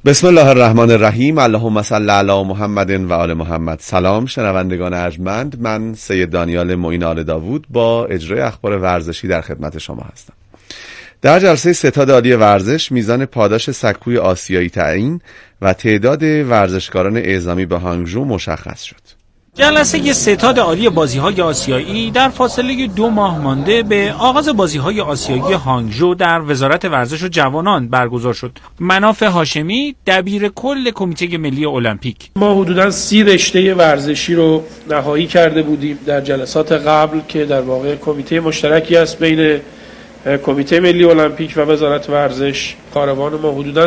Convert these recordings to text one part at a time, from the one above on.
بسم الله الرحمن الرحیم. اللهم صل علی محمد و آل محمد. سلام شنوندگان ارجمند، من سید دانیال معین آل داوود با اجرای اخبار ورزشی در خدمت شما هستم. در جلسه ستاد عالی ورزش میزان پاداش سکوی آسیایی تعیین و تعداد ورزشکاران اعزامی به هانگژو مشخص شد. جلسه ستاد عالی بازی‌های آسیایی در فاصله 2 ماه مانده به آغاز بازی‌های آسیایی هانگژو در وزارت ورزش و جوانان برگزار شد. مناف هاشمی، دبیر کل کمیته ملی المپیک: ما حدوداً 30 رشته ورزشی رو نهایی کرده بودیم در جلسات قبل که در واقع کمیته مشترکی است بین کمیته ملی المپیک و وزارت ورزش. کاروان ما حدوداً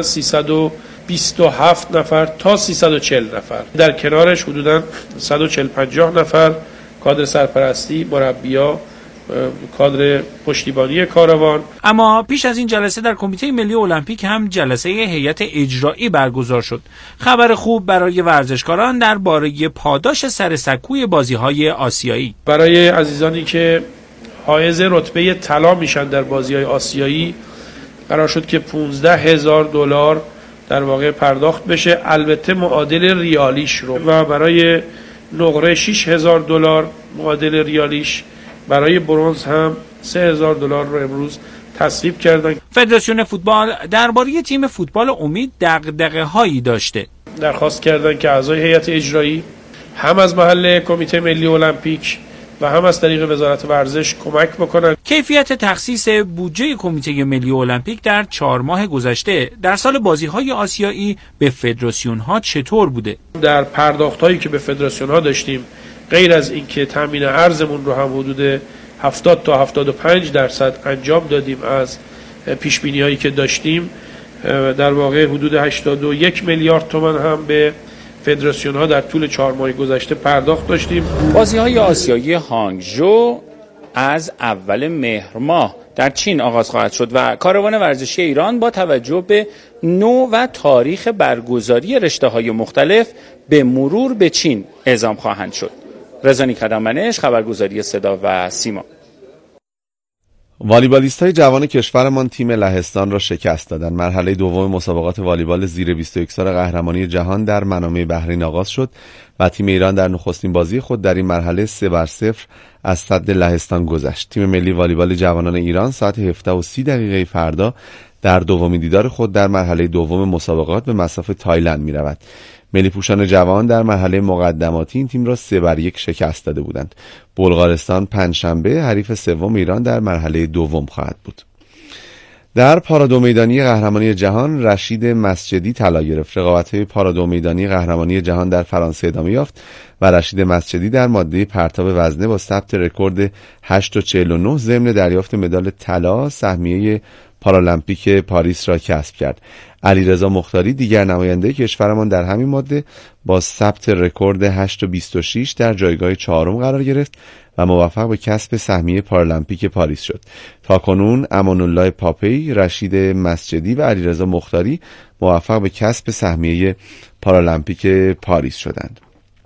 327 نفر تا 340 نفر، در کنارش حدوداً 140-150 نفر کادر سرپرستی، مربی‌ها، کادر پشتیبانی کاروان. اما پیش از این جلسه در کمیته ملی المپیک هم جلسه هیئت اجرایی برگزار شد. خبر خوب برای ورزشکاران درباره پاداش سر سکوی بازی‌های آسیایی. برای عزیزانی که حائز رتبه طلا میشن در بازی‌های آسیایی قرار شد که $15,000 در واقع پرداخت بشه، البته معادل ریالیش رو، و برای نقره $6,000 معادل ریالیش. برای برنز هم $3,000 رو امروز تصویب کردن. فدراسیون فوتبال درباره تیم فوتبال امید دغدغه‌هایی داشته. درخواست کردن که اعضای هیئت اجرایی هم از محل کمیته ملی المپیک و هم از طریق وزارت ورزش کمک بکنن. کیفیت تخصیص بودجه کمیته ملی المپیک در 4 ماه گذشته در سال بازی‌های آسیایی به فدراسیون‌ها چطور بوده؟ در پرداخت‌هایی که به فدراسیون‌ها داشتیم، غیر از اینکه تامین ارزمون رو هم حدود 70 تا 75% انجام دادیم از پیش‌بینی‌هایی که داشتیم، در واقع حدود 81 میلیارد تومان هم به فدراسیون‌ها در طول 4 ماه گذشته پرداخت داشتیم. بازی‌های آسیایی هانگژو از اول مهر ماه در چین آغاز خواهد شد و کاروان ورزشی ایران با توجه به نوع و تاریخ برگزاری رشته‌های مختلف به مرور به چین اعزام خواهند شد. رضا نیک‌آدم‌منش، خبرگزاری صدا و سیما. والیبالیست‌های جوان کشورمان تیم لهستان را شکست دادند. مرحله دوم مسابقات والیبال زیر 21 سال قهرمانی جهان در منامه بحرین آغاز شد و تیم ایران در نخستین بازی خود در این مرحله 3-0 از صد لهستان گذشت. تیم ملی والیبال جوانان ایران ساعت 17:30 فردا در دومین دیدار خود در مرحله دوم مسابقات به مصاف تایلند می‌رود. ملی پوشان جوان در مرحله مقدماتی این تیم را 3-1 شکست داده بودند. بلغارستان پنجشنبه حریف سوم ایران در مرحله دوم خواهد بود. در پارادو میدانی قهرمانی جهان رشید مسجدی طلا گرفت. رقابت‌های پارادو میدانی قهرمانی جهان در فرانسه ادامه یافت و رشید مسجدی در ماده پرتاب وزنه با ثبت رکورد 8:49 ضمن دریافت مدال طلا سهمیه پارالمپیک پاریس را کسب کرد. علیرضا مختاری دیگر نماینده کشورمان در همین ماده با ثبت رکورد 8:26 در جایگاه 4 قرار گرفت و موفق به کسب سهمیه پارالمپیک پاریس شد. تاکنون امان‌الله پاپی، رشید مسجدی و علیرضا مختاری موفق به کسب سهمیه پارالمپیک پاریس شدند.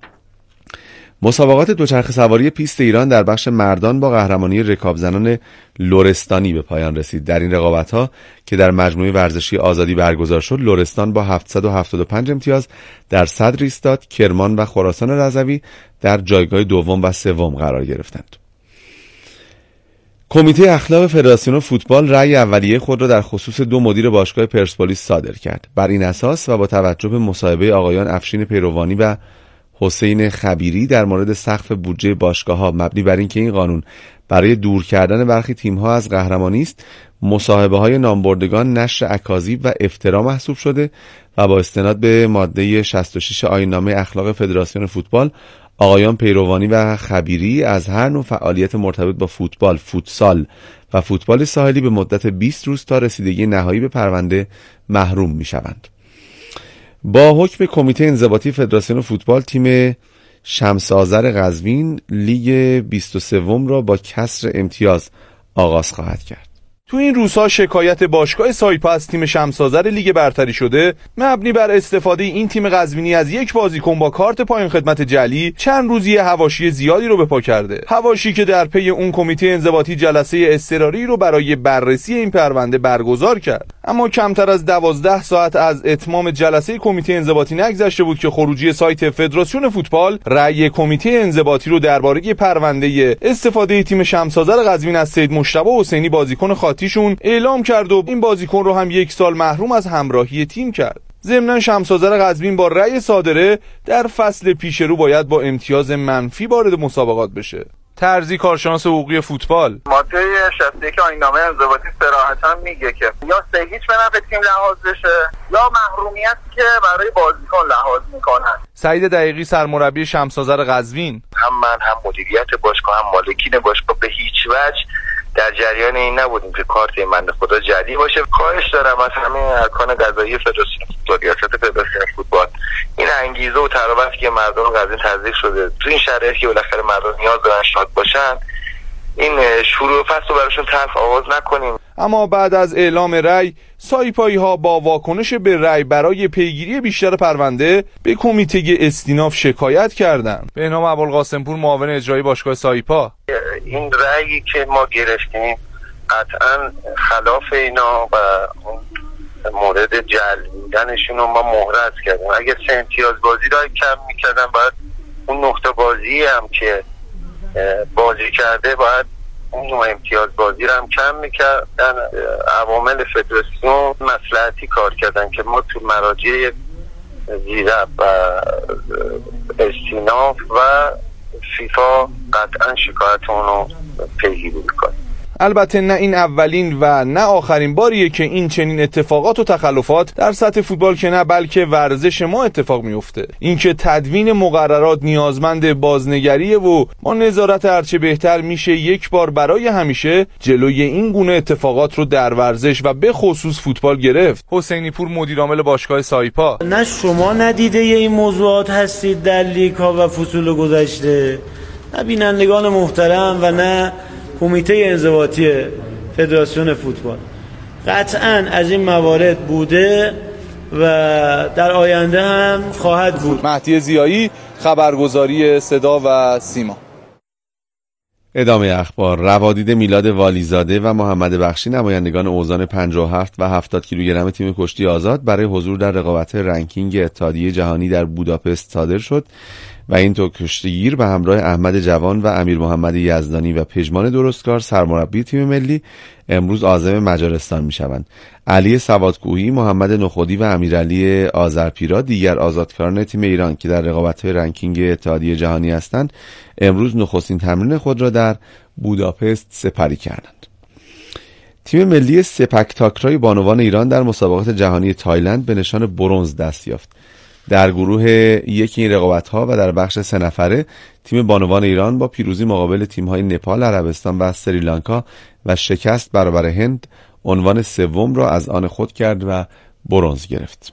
مسابقات دوچرخه سواری پیست ایران در بخش مردان با قهرمانی رکابزنان لرستانی به پایان رسید. در این رقابت‌ها که در مجموعه ورزشی آزادی برگزار شد، لرستان با 775 امتیاز در صدر ایستاد. کرمان و خراسان رضوی در جایگاه دوم و سوم قرار گرفتند. کمیته اخلاق فدراسیون فوتبال رأی اولیه خود را در خصوص 2 مدیر باشگاه پرسپولیس صادر کرد. بر این اساس و با توجه به مصاحبه آقایان افشین پیروانی و حسین خبیری در مورد سقف بودجه باشگاه‌ها مبنی بر اینکه این قانون برای دور کردن برخی تیم‌ها از قهرمانی است، مصاحبه‌های نامبردگان نشر اکاذیب و افترا محسوب شده و با استناد به ماده 66 آیین‌نامه اخلاق فدراسیون فوتبال، آقایان پیروانی و خبیری از هر نوع فعالیت مرتبط با فوتبال، فوتسال و فوتبال ساحلی به مدت 20 روز تا رسیدگی نهایی به پرونده محروم می‌شوند. با حکم کمیته انضباطی فدراسیون فوتبال، تیم شمس آذر قزوین لیگ 23 را با کسر امتیاز آغاز خواهد کرد. تو این روزها شکایت باشگاه سایپا از تیم شمس‌آذر لیگ برتری شده مبنی بر استفاده این تیم قزوینی از یک بازیکن با کارت پایان خدمت جعلی چند روزی حواشی زیادی رو به پا کرده. حواشی که در پی اون کمیته انضباطی جلسه اضطراری رو برای بررسی این پرونده برگزار کرد. اما کمتر از 12 ساعت از اتمام جلسه کمیته انضباطی نگذشته بود که خروجی سایت فدراسیون فوتبال رأی کمیته انضباطی رو درباره پرونده استفاده تیم شمس‌آذر قزوین از سید مجتبی حسینی بازیکن خاطیشون اعلام کرد و این بازیکن رو هم 1 سال محروم از همراهی تیم کرد. ضمناً شمس‌آذر قزوین با رأی صادره در فصل پیش رو باید با امتیاز منفی وارد مسابقات بشه. ترزی کارشناس حقوقی فوتبال: ماده 61 آیین‌نامه انضباطی صراحتاً میگه که یا هیچ به نفع تیم لحاظ بشه یا محرومیت که برای بازیکن لحاظ میکنن. سعید دقیقی سرمربی شمس‌آذر قزوین: هم من هم مدیریت باشگاه هم مالکین باشگاه به هیچ وجه در جریان این نبودیم که کارت این بنده خدا جعلی باشه. خواهش دارم از همه ارکان قضایی فدراسیون فوتبال، ریاست فدراسیون فوتبال، این انگیزه و تراوتی که مردم قزوین تزریق شده تو این شرایطی که بالاخره مردم نیاز دارن شاد باشن، این شروع فصل رو براشون تلخ آغاز نکنیم. اما بعد از اعلام رأی، سایپایی ها با واکنش به رأی برای پیگیری بیشتر پرونده به کمیته استیناف شکایت کردند. بهنام ابوالقاسمپور معاون اجرایی باشگاه سایپا: این رأیی که ما گرفتیم قطعا خلاف اینا و مورد جلبیدنشون رو ما مهرز کردیم. اگر 3 امتیاز بازی را کم میکردن باید اون نقطه بازی هم که بازی کرده باید اون امتیاز بازی رو هم کم میکردن. عوامل فدراسیون مصلحتی کار کردن که ما تو مراجع زیرب و استیناف و فیفا قطعا شکایتمون رو پیگیری میکنیم. البته نه این اولین و نه آخرین باریه که این چنین اتفاقات و تخلفات در سطح فوتبال که نه بلکه ورزش ما اتفاق میفته. اینکه تدوین مقررات نیازمند بازنگریه و ما نظارت هرچه بهتر میشه یک بار برای همیشه جلوی این گونه اتفاقات رو در ورزش و به خصوص فوتبال گرفت. حسینی پور مدیرعامل باشگاه سایپا: نه شما ندیده این موضوعات هستید در لیگ ها و فصول گذشته، نه بینندگان محترم و نه کمیته انضباطی فدراسیون فوتبال. قطعاً از این موارد بوده و در آینده هم خواهد بود. مهدی ضیایی، خبرگزاری صدا و سیما. ادامه اخبار: روادید میلاد والیزاده و محمد بخشی نمایندگان اوزان 57 و 70 کیلوگرم تیم کشتی آزاد برای حضور در رقابت رنکینگ اتحادیه جهانی در بوداپست صادر شد و این دو کشتیگیر به همراه احمد جوان و امیر محمد یزدانی و پژمان درستکار سرمربی تیم ملی امروز عازم مجارستان میشوند. علی سوادکوهی، محمد نخودی و امیرعلی آذرپیرا دیگر آزادکاران تیم ایران که در رقابت‌های رنکینگ اتحادیه جهانی هستند امروز نخستین تمرین خود را در بوداپست سپری کردند. تیم ملی سپک تاکرای بانوان ایران در مسابقات جهانی تایلند به نشان برنز دست یافت. در گروه یکی این رقابت‌ها و در بخش 3 نفره تیم بانوان ایران با پیروزی مقابل تیم‌های نپال، عربستان و سریلانکا و شکست برابر هند عنوان سوم را از آن خود کرد و برنز گرفت.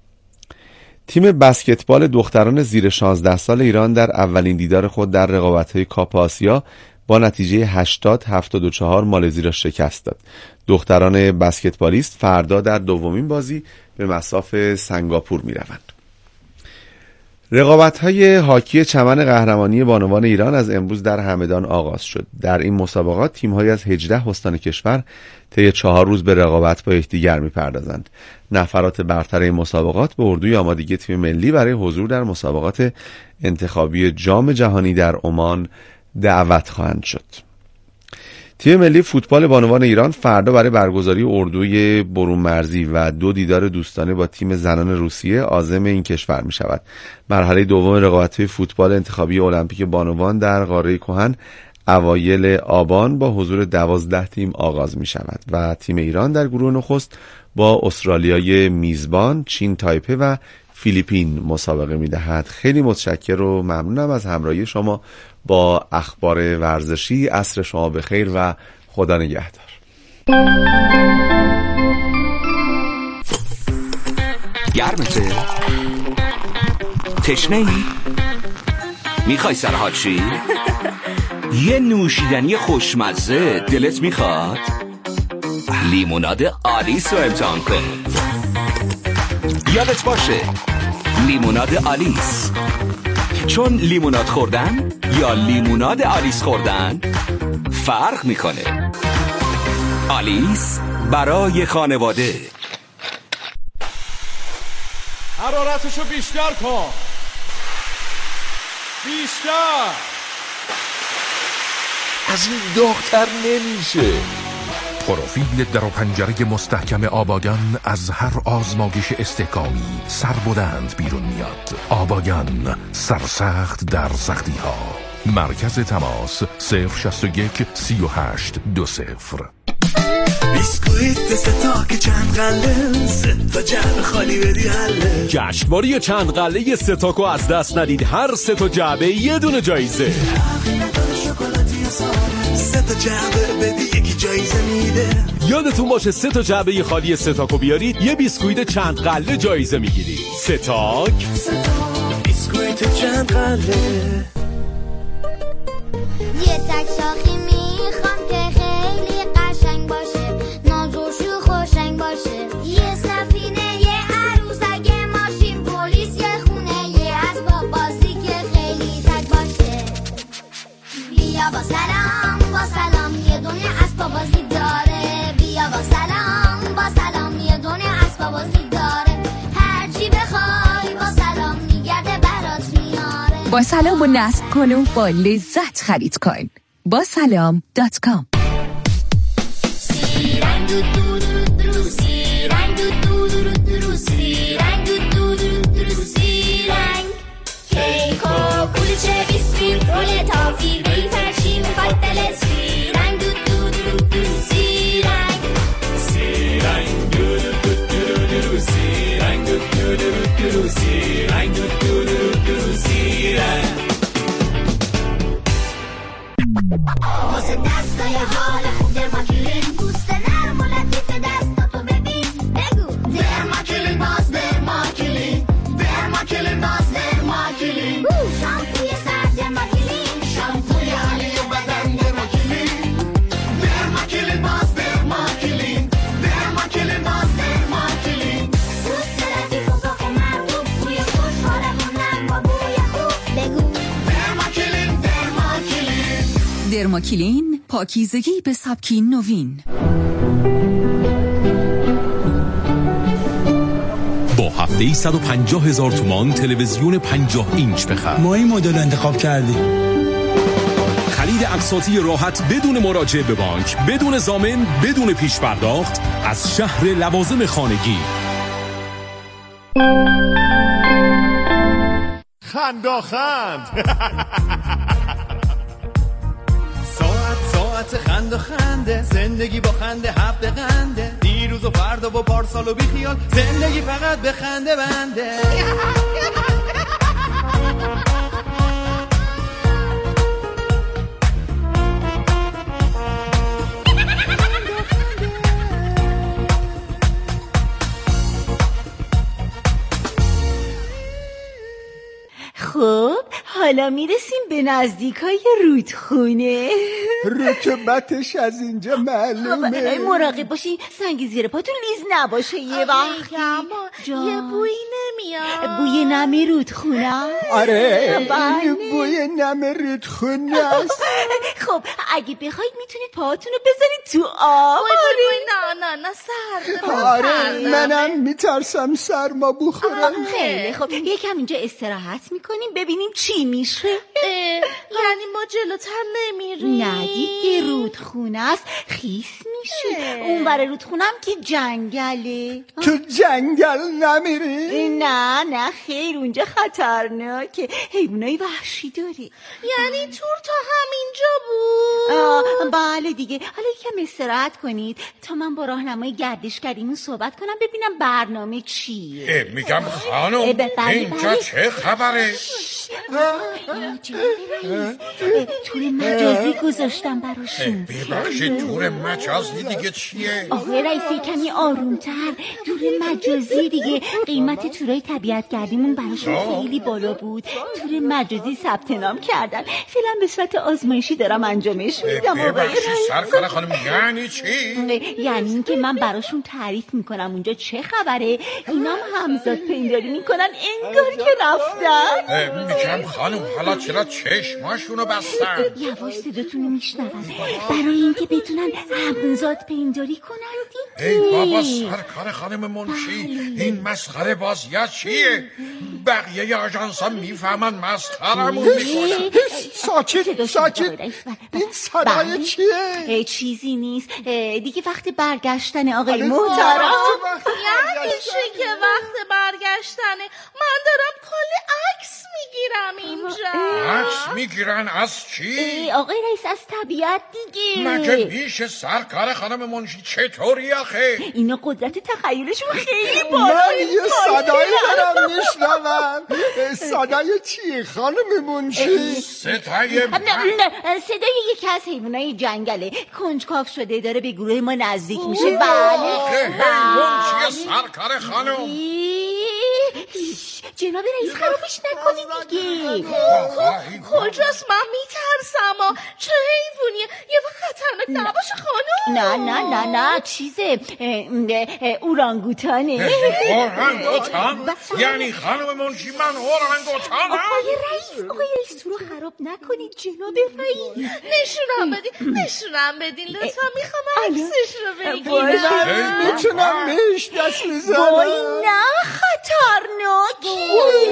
تیم بسکتبال دختران زیر 16 سال ایران در اولین دیدار خود در رقابت‌های کاپ آسیا با نتیجه 80-74 مالزی را شکست داد. دختران بسکتبالیست فردا در دومین بازی به مصاف سنگاپور می‌روند. رقابت‌های هاکی چمن قهرمانی بانوان ایران از امروز در همدان آغاز شد. در این مسابقات تیم‌هایی از 18 استان کشور طی 4 روز به رقابت با یکدیگر می‌پردازند. نفرات برتر این مسابقات به اردوی آمادگی تیم ملی برای حضور در مسابقات انتخابی جام جهانی در عمان دعوت خواهند شد. تیم ملی فوتبال بانوان ایران فردا برای برگزاری اردوی برون مرزی و 2 دیدار دوستانه با تیم زنان روسیه عازم این کشور می شود. مرحله دوم رقابت‌های فوتبال انتخابی المپیک بانوان در قاره کهن اوایل آبان با حضور 12 تیم آغاز می شود و تیم ایران در گروه نخست با استرالیای میزبان، چین تایپه و فیلیپین مسابقه می دهد. خیلی متشکر و ممنونم از همراهی شما با اخبار ورزشی. عصر شما بخیر و خدا نگهدار. گرمته؟ تشنه‌ای؟ میخوای سرحال شی؟ یه نوشیدنی خوشمزه دلت میخواد؟ لیموناد آلیس رو امتحان کن. یادت باشه لیموناد آلیس، چون لیموناد خوردن یا لیموناد آلیس خوردن فرق میکنه. آلیس برای خانواده. حرارتشو بیشتر کن، بیشتر. از این داغ‌تر نمیشه. پروفیل در و پنجره مستحکم آباگان از هر آزمایش استحکامی سربلند بیرون میاد. آباگان، سرسخت در سختی ها. مرکز تماس 061 38 20. بیسکویت ستا که چند قله، ستا جعبه خالی بدی حله. جشنواره چند قله ستاکو از دست ندید. هر ستا جعبه یه دونه جایزه. ستا جعبه بدی یکی جایزه میده. یادتون باشه ستا جعبه خالی ستاکو بیارید یه بیسکویت چند قله جایزه میگیرید. ستاک بیسکویت چند قله. یه تک شاخی میخوام که خیلی قشنگ باشه، ناز و شوخ و شنگ باشه. یه سفینه، یه عروسک، یه ماشین پلیس، یه خونه، یه اسباب بازی که خیلی تک باشه. بیا با سلام یه دنیا اسباب بازی داره. بیا با سلام یه دنیا اسباب بازی داره. هر چی بخوای با سلام میگرده برات میاره. با سلام و نصب کن و با لذت خرید کن. با سلام.com. سیرنگ دو درو سیرنگ دو درو سیرنگ دو درو سیرنگ. کیک و کلچه بیسکویت رول تافی بیتر چی میخواد دلت. سیرنگ دو درو سیرنگ. سیرنگ دو درو سیرنگ دو درو سیرنگ دو درو سیرنگ. واسه دستای حال خوب درماکلین، پوست نرم و لطیف دستاتو ببین. بگو درماکلین، باز درماکلین، درماکلین، باز درماکلین. شامپوی سر درماکلین، شامپوی حالی و بدن درماکلین. درماکلین، باز درماکلین، درماکلین، باز درماکلین. پوست لطیف و پاک و مرطوب، بوی خوش حالمونم با بوی خوب. بگو درماکلین، درماکلین. درماکلین، پاکیزگی به سبکی نوین. با هفته‌ای 150,000 تومان تلویزیون 50 اینچ بخر. ما این مدل انتخاب کردیم. خرید اقساطی راحت بدون مراجعه به بانک، بدون ضامن، بدون پیش پرداخت از شهر لوازم خانگی. خنداخند. ساعت خند و خنده، زندگی با خنده حب قنده. دیروز و فردا و پارسال و بیخیال، زندگی فقط به خنده بنده. خب حالا میرسیم به نزدیکای رودخونه. رطوبتش از اینجا معلومه. مراقب باشی سنگ زیر پاتون لیز نباشه. یه وقتی یه بوی نمیاد. بوی نم رودخونه. آره این بوی نم رودخونه است. خب اگه بخواید میتونید پاهاتون رو بذارید تو آب. نه سرد. آره منم میترسم سرما بخورم. خیلی خب یکم اینجا استراحت میکنیم ببینیم چی میشه. یعنی ما جلوتر نمیریم؟ نه دیگه رودخونه است، خیس میشه. اون برای رودخونم که جنگله. تو جنگل نمیری؟ نه خیر اونجا خطرناکه، حیوانای وحشی داره. یعنی تور تا همینجا بود؟ بله دیگه. حالا یکم استراحت کنید تا من با راهنمای گردشگریمون صحبت کنم ببینم برنامه چیه. میگم خانم اینجا چه خبره؟ تور مجازی گذاشتم براشون. ببخشید تور مجازی دیگه چیه؟ آقای رئیسی کمی آرومتر. تور مجازی دیگه قیمت تورای طبیعت گردیمون براشون خیلی بالا بود. تور مجازی ثبت نام کردن. فعلا به صورت آزمایشی دارم انجامش میدم. ببخشید سرکار خانم یعنی چی؟ یعنی اینکه من براشون تعریف میکنم اونجا چه خبره، اینام همزاد پنداری میکنن انگار که رفتن. میگم خانم حالا چرا چشماشونو بستن؟ یواش صداتونو میشنون برای اینکه بتونن همزاد پنداری کنن دیگه. ای بابا سرکار خانم منشی این مسخره بازیه چیه؟ بقیه آژانس ها میفهمن مسخرمون میکنن. ساکت این صدای چیه؟ چیزی نیست دیگه. وقت برگشتن آقای محترم. یعنی چی که وقت برگشتنه؟ من دارم کلی عکس میگیرم اینجا. عکس میگیرن از چی؟ آقای رئیس از طبیعت دیگه. مگه میشه سرکار خانم منشی چطوری آخه؟ اینا قدرت تخیلشون خیلی بالا. من یه صدایی دارم میشنوم. صدای چیه خانم منشی؟ صدای یکی از حیوانای جنگله. کنجکاو شده داره به گروه ما نزدیک میشه. بله حیوان چیه سرکار خانم؟ جناب رئیس خرابش نکنید دیگه. کجاست؟ من میترسم. چه حیوانیه؟ یه وقت خطرناک نباشه خانم؟ نه چیزه اورانگوتانه. اورانگوتان؟ یعنی خانم منشی من اورانگوتانم؟ آقای رئیس تو رو خراب نکنید جناب رئیس. نشونم بدین لطفا. میخوام عکسش رو بگیرم. میتونم بهش دست بزنم؟ وای نه خطرناکی.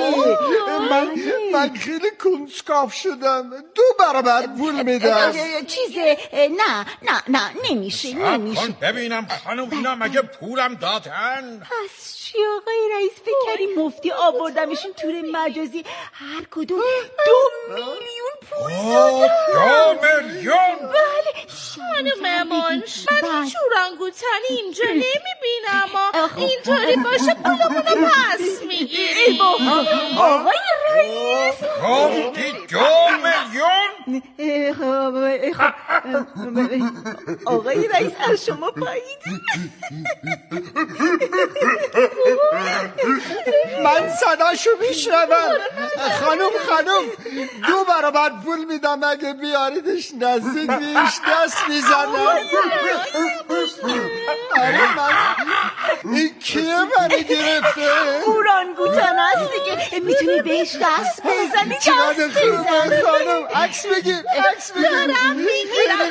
من خیلی کنجکاو شدم. 2 برابر پول میدم. چیزه نه نمیشه. ببینم خانم اینا مگه پولم دادن؟ پس چی آقای رئیس؟ بکریم مفتی آوردمشون تور مجازی. هر کدوم 2 میلیون پول دادن. 2 میلیون؟ بله خانم منش من هیچ اورانگوتانی اینجا نمیبینم. اینطوری باشه پولمونو پس میگیریم. آقای رئیس گفتی 2 میلیون؟ آقای رئیس از شما پایید. من صداشو میشنوم. خانم 2 برابر پول میدم اگه بیاریدش نزدیک بهش دست میزنم. این کیه منو گرفته؟ اورانگوتان هست دیگه. میتونی بهش دست بزنی. چقدر خوبه خانم. عکس بگیر. دارم میگیرم.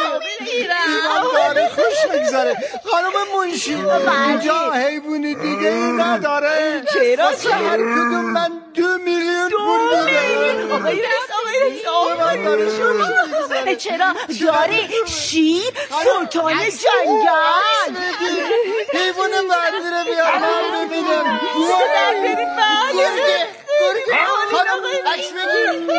داره خوش میگذره. خانم منشی اینجا حیوانی دیگه نداره. چرا؟ هر کدوم من 2 میلیون پول میدم. آقای رئیس چرا؟ داره شیر سلطان جنگل. حیوان بردیره بیار من ببینم. گرگه خانم عکس بگیر.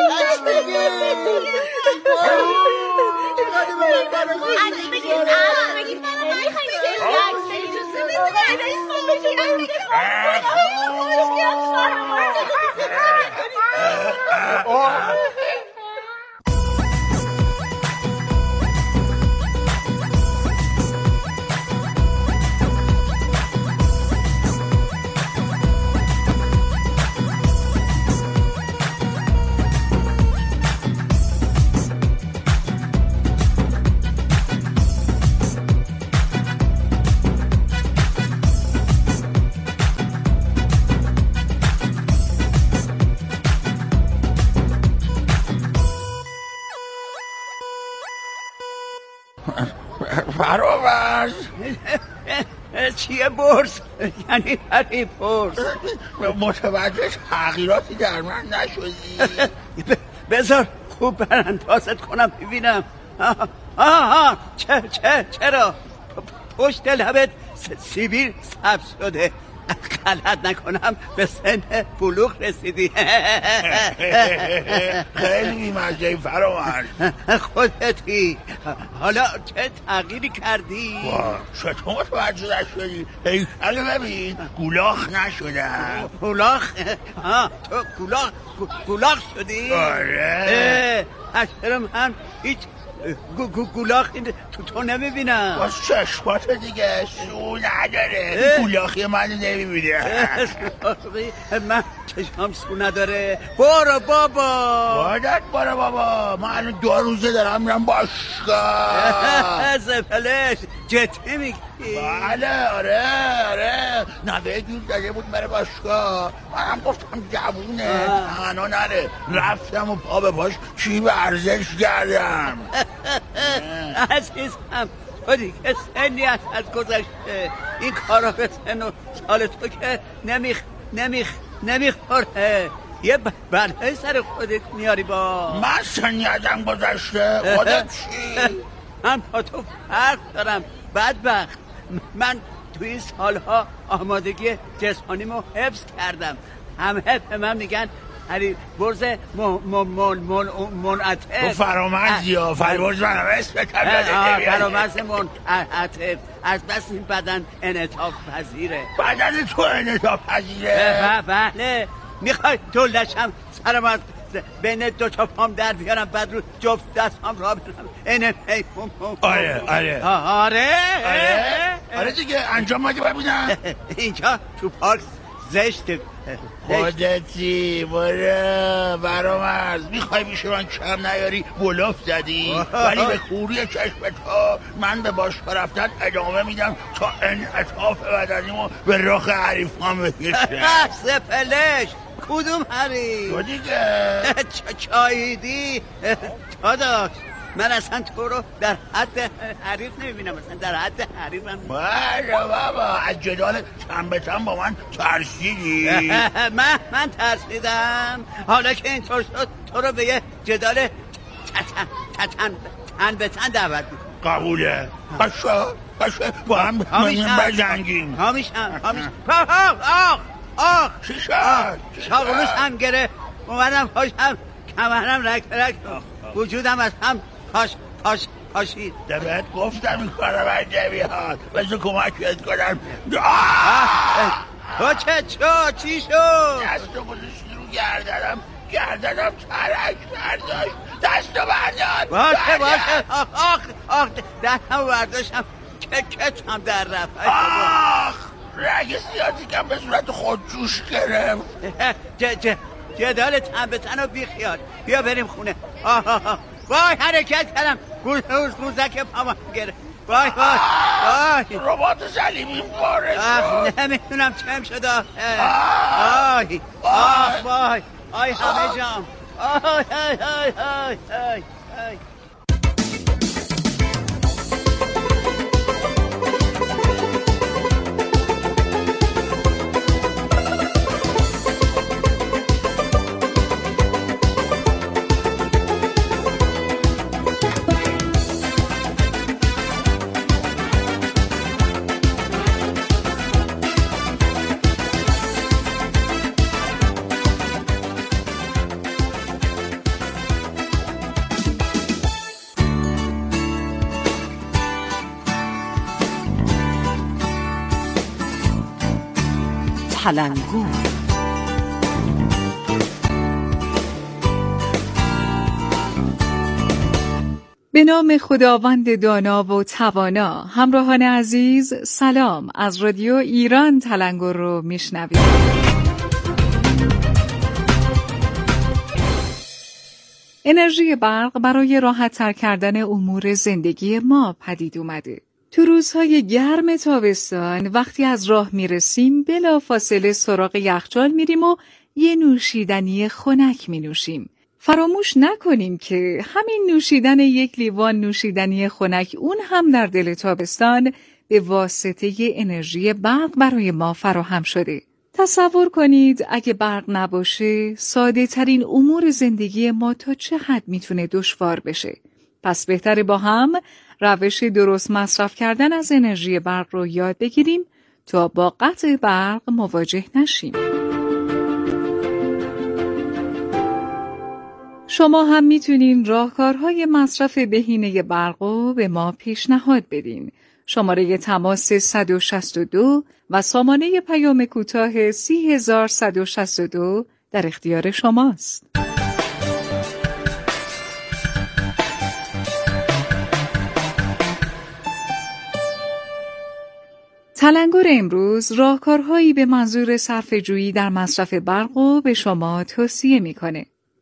برابر چیه برس؟ یعنی برای برس متوجه تغییراتی در من نشدی؟ بذار خوب براندازت کنم ببینم. چرا؟ پشت لبت سیبیل سبز شده. غلط نکنم به سن بلوغ رسیدی. خیلی بی‌مزه‌ای فرامرز. خودتی حالا چه تغییری کردی؟ چطور متوجه نشدی؟ هیکل ببین گولاخ نشدم. گولاخ؟ تو گولاخ شدی؟ آره. چرا من هیچ گولاخ تو نمیبینم؟ باز چشمات دیگه سو نداره. گولاخی من نمیبینه. من چشمم سو نداره. برو بابا. برو بابا. من الان 2 روزه دارم میرم باشگاه. زفلش جدی میگی؟ بله آره نوه دور داده بود بره باشگاه. منم گفتم جوونه تنها نره. رفتم و پا به پاش چی ورزش کردم. عزیزم تو دیگه سنی از گذشته. این کارا به سن و سال تو که نمیخوره. یه بلای سر خودت میاری با من سنی ازم گذشته. خودت چی؟ من با تو فرق دارم بدبخت. من تو این سالها آمادگی جسمانیمو حفظ کردم. همه به من میگن علی برز منعطف. تو فرامرزی ها فرامرز منم اسم فرامرز منعطف. از بس این بدن انعطاف پذیره. بدن تو انعطاف پذیره؟ بله. میخوای دلشم سرم از بین 2 تا پام در بیارم بعد رو جفت دستم را برم. آره دیگه انجام مگه ببینم. اینجا تو پارک زشته. خودتی برو فرامرز. میخوای میشه من کم نیاری بلوف زدی. ولی به کوری چشم تو من به باشگاه رفتن ادامه میدم تا انعطاف بدنیمو به رخ حریفان بکشه. سپلش کدوم حریف؟ تو دیگه چاییدی داداش. من اصلا تو رو در حد حریف نمیبینم. اصلا در حد حریفم. بله بابا از جدال تن به تن با من ترسیدی. من ترسیدم. حالا که اینطور شد تو رو به یه جدال تن به تن دعوت میکنم. قبوله. باشه با هم بجنگیم. هامیشم چی شد؟ شاغلوش هم گره. اومدم پاشم کمرم رک وجودم از هم پاشید. بهت گفتم این کارا باید نمیاد. بذار کمکت کنم. تو چی شد؟ دستو گذاشتی رو گردنم ترک برداشت. دستو بردار. باشه آخ دستم برداشتم کتم در رفت. رگ سیاسی کم به صورت خودجوش گرفت. جدال تن به تن و بیخیال. بیا بریم خونه. وای حرکت کردم. گوزک پاما گرفت. وای رباط سلیمی بارش نمیدونم چم شده. وای همه جام. تلنگور. به نام خداوند دانا و توانا. همراهان عزیز سلام. از رادیو ایران تلنگور رو میشنوید. انرژی برق برای راحت تر کردن امور زندگی ما پدید اومده. تو روزهای گرم تابستان وقتی از راه میرسیم بلافاصله سراغ یخچال میریم و یه نوشیدنی خنک مینوشیم. فراموش نکنیم که همین نوشیدن 1 لیوان نوشیدنی خنک اون هم در دل تابستان به واسطه انرژی برق برای ما فراهم شده. تصور کنید اگه برق نباشه ساده ترین امور زندگی ما تا چه حد میتونه دشوار بشه. پس بهتره با هم روش درست مصرف کردن از انرژی برق رو یاد بگیریم تا با قطع برق مواجه نشیم. شما هم میتونین راهکارهای مصرف بهینه برق رو به ما پیشنهاد بدین. شماره تماس 162 و سامانه پیام کوتاه 30162 در اختیار شماست. تلنگر امروز راهکارهایی به منظور صرفه‌جویی در مصرف برق رو به شما توصیه میکنه.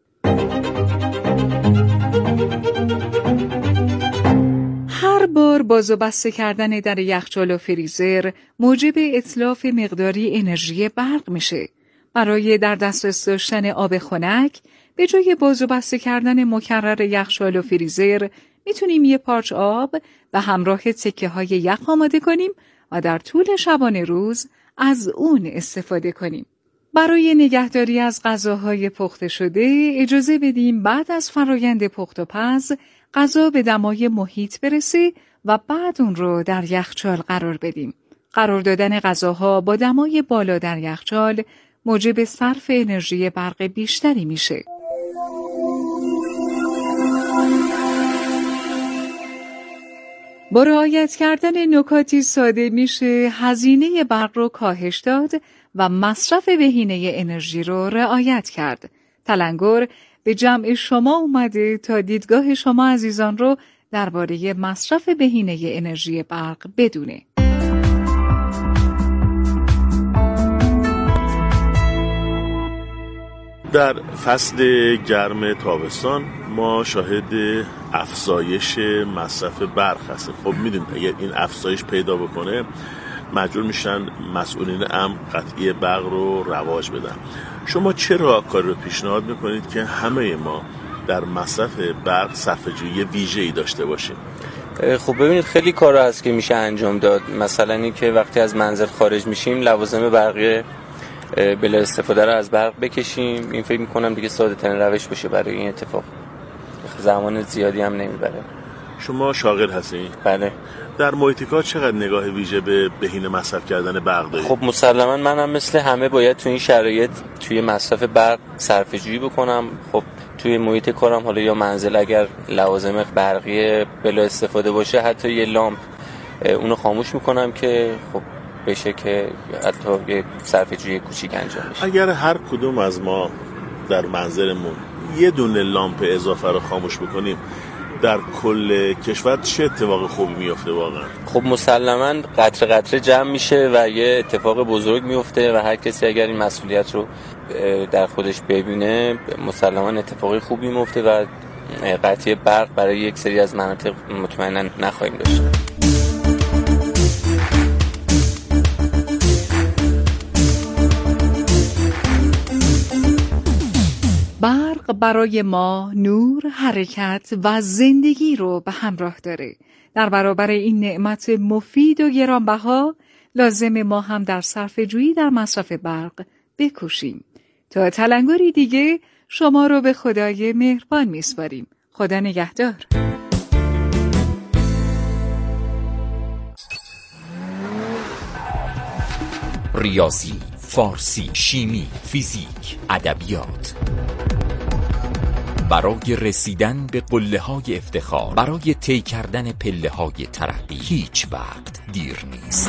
هر بار باز و بسته کردن در یخچال و فریزر موجب اتلاف مقداری انرژی برق میشه. برای در دسترس داشتن آب خنک به جای باز و بسته کردن مکرر یخچال و فریزر میتونیم یه پارچ آب به همراه تکه های یخ آماده کنیم و در طول شبانه روز از اون استفاده کنیم. برای نگهداری از غذاهای پخته شده اجازه بدیم بعد از فرایند پخت و پز غذا به دمای محیط برسه و بعد اون رو در یخچال قرار بدیم. قرار دادن غذاها با دمای بالا در یخچال موجب صرف انرژی برق بیشتری میشه. با رعایت کردن نکاتی ساده میشه هزینه برق رو کاهش داد و مصرف بهینه انرژی رو رعایت کرد. تلنگر به جمع شما اومده تا دیدگاه شما عزیزان رو درباره مصرف بهینه انرژی برق بدونه. در فصل گرم تابستان ما شاهد افزایش مصرف برق هستیم. خب میدونید اگر این افزایش پیدا بکنه مجبور میشن مسئولین امر قطعی برق رو رواج بدن. شما چه راهکاری رو پیشنهاد میکنید که همه ما در مصرف برق صرفه‌جویی ویژه‌ای داشته باشیم؟ خب ببینید خیلی کارا هست که میشه انجام داد. مثلا این که وقتی از منزل خارج میشیم لوازم برقی بلا استفاده رو از برق بکشیم. این فکر میکنم دیگه ساده ترین روش باشه برای این اتفاق. زمان زیادی هم نمیبره. شما شاغل هستین؟ بله. در محیط کار چقدر نگاه ویژه به بهینه مصرف کردن برق دارید؟ خب مسلماً منم مثل همه باید تو این شرایط توی مصرف برق صرفه‌جویی بکنم. خب توی محیط کارم حالا یا منزل اگر لوازم برقی بلا استفاده باشه حتی یه لامپ اونو خاموش میکنم که خب بشه که حتی یه صرفه‌جویی کوچیک انجام بشه. اگر هر کدوم از ما در منزلمون یه دونه لامپ اضافه رو خاموش بکنیم در کل کشور چه اتفاق خوبی میفته واقعا؟ خب مسلماً قطره قطره جمع میشه و یه اتفاق بزرگ میفته و هر کسی اگر این مسئولیت رو در خودش ببینه مسلماً اتفاقی خوبی میفته و قطعی برق برای یک سری از مناطق مطمئناً نخواهیم داشت. برق برای ما نور، حرکت و زندگی رو به همراه داره. در برابر این نعمت مفید و گرانبها لازم ما هم در صرفه‌جویی در مصرف برق بکوشیم. تا تلنگری دیگه شما رو به خدای مهربان میسپاریم. خدا نگهدار. ریاضی، فارسی، شیمی، فیزیک، ادبیات. برای رسیدن به قله‌های افتخار، برای طی کردن پله‌های ترقی هیچ وقت دیر نیست.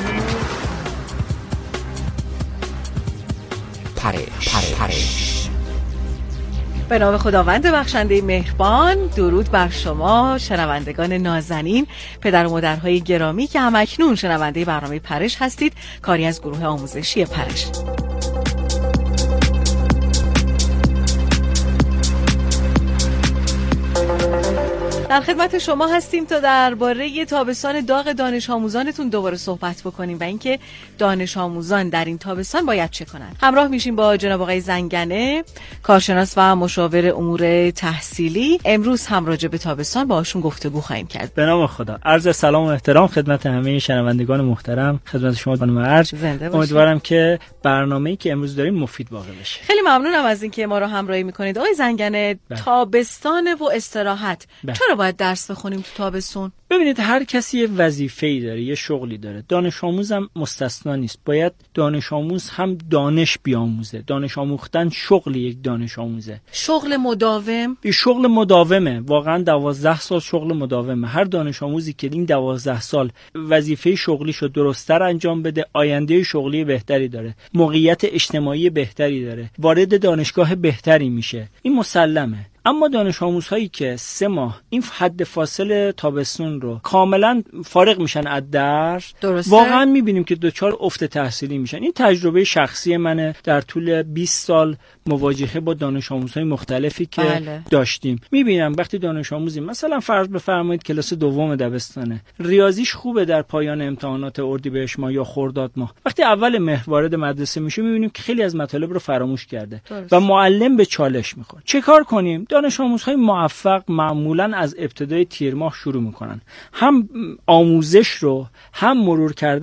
پرش. به نام خداوند بخشنده مهربان، درود بر شما شنوندگان نازنین، پدر و مادرهای گرامی که همکنون شنونده برنامه پرش هستید، کاری از گروه آموزشی پرش. در خدمت شما هستیم تا درباره تابستان داغ دانش آموزانتون دوباره صحبت بکنیم و اینکه دانش آموزان در این تابستان باید چه کنند. همراه میشیم با جناب آقای زنگنه، کارشناس و مشاور امور تحصیلی. امروز هم راجع به تابستان باهاشون گفتگو خواهیم کرد. به نام خدا. عرض سلام و احترام خدمت همه شنوندگان محترم، خدمت شما خانم ارج. امیدوارم که برنامه‌ای که امروز داریم مفید واقع بشه. خیلی ممنونم از اینکه ما رو همراهی میکنید. آقای زنگنه، تابستان و استراحت چرا باید درس بخونیم تو تابستون؟ ببینید هر کسی یه وظیفه‌ای داره، یه شغلی داره. دانش آموز هم مستثنا نیست. باید دانش آموز هم دانش بیاموزه. دانش آموختن شغل یک دانش آموزه. شغل مداوم؟ شغل مداومه. واقعا 12 سال شغل مداومه. هر دانش آموزی که این 12 سال وظیفه شغلیشو درست‌تر انجام بده، آینده شغلی بهتری داره، موقعیت اجتماعی بهتری داره، وارد دانشگاه بهتری میشه. این مسلمه. اما دانش آموزهایی که 3 ماه این حد فاصل تابستون رو کاملا فارغ میشن از درس، واقعا میبینیم که دچار افت تحصیلی میشن. این تجربه شخصی منه در طول 20 سال مواجهه با دانش آموزهای مختلفی که داشتیم. میبینم وقتی دانش آموزی مثلا فرض بفرمایید کلاس دوم دبستانه، ریاضیش خوبه در پایان امتحانات اردیبهشت ماه یا خرداد ماه، وقتی اول مهر وارد مدرسه میشه میبینیم که خیلی از مطالب رو فراموش کرده و معلم به چالش میخوره. چه کار کنیم؟ دانش آموزهای موفق معمولاً از ابتدای تیر ماه شروع میکنن، هم آموزش رو هم مرور کردن